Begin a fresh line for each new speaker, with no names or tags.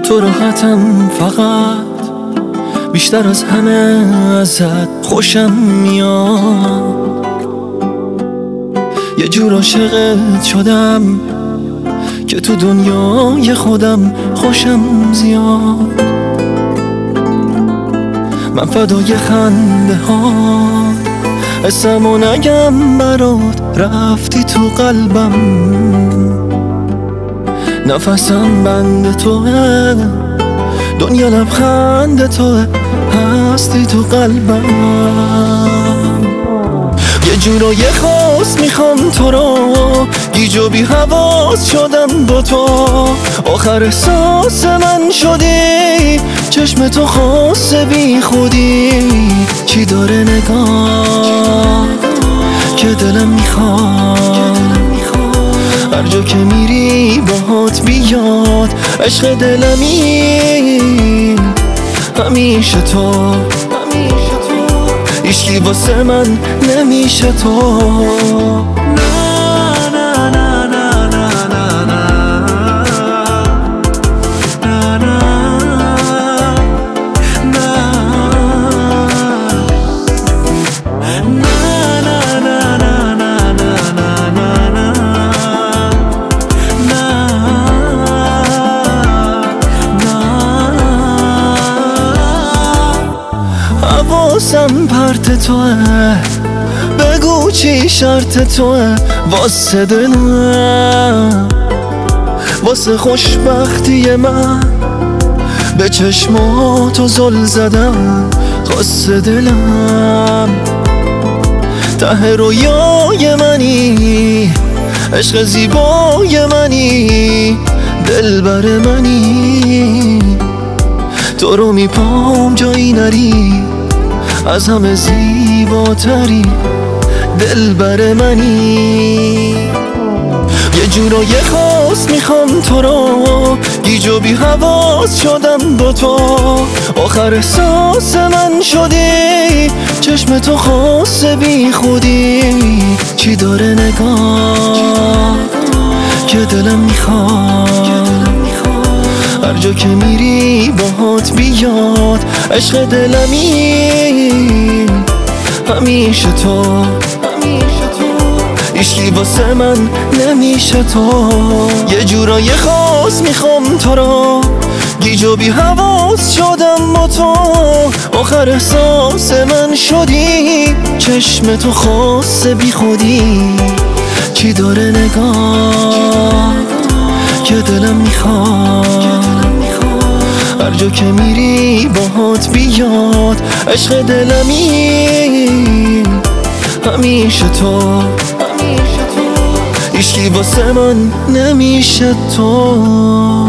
تو راحتم، فقط بیشتر از همه ازت خوشم میاد. یه جور عاشقت شدم که تو دنیای خودم خوشم زیاد. من فدای خنده ها اسمو نگم برات، رفتی تو قلبم. نفسم بند توه، دنیا لبخند توه، هستی تو قلبم. یه جورای خاص میخوام تو رو، گیج و بی حواس شدم با تو. آخر احساس من شدی، چشم تو خاص بی خودی. چی داره نگاه که دلم میخواد، هر جا که میری باهات بیاد. عشق دلمی همیشه تو، هیچکی واسه من نمیشه تو. حواسم پرت توه، بگو چی شرط توه واسه دلم، واسه خوشبختی من. به چشماتو زل زدم خواست دلم. ته رویای منی، عشق زیبای منی، دلبر منی. تو رو میپام جایی نری، از همه زیباتری، دلبر منی. یه جورای خاص میخوام تو رو، گیج و بی حواس شدم با تو. آخر احساس من شدی، چشم تو خاص بی خودی. چی داره نگاه که دلم میخواد، هر جا که میری باهات بیاد. عشق دلمی همیشه تو، هیچکی واسه من نمیشه تو. یه جورای خاص میخوام تو رو، گیج و بی حواس شدم با تو. آخر احساس من شدی، چشم تو خاص بی خودی. چی داره نگاه که دلم میخواد، هر جا که میری باهات بیاد. عشق دلمی همیشه تو، هیچکی واسه من نمیشه تو.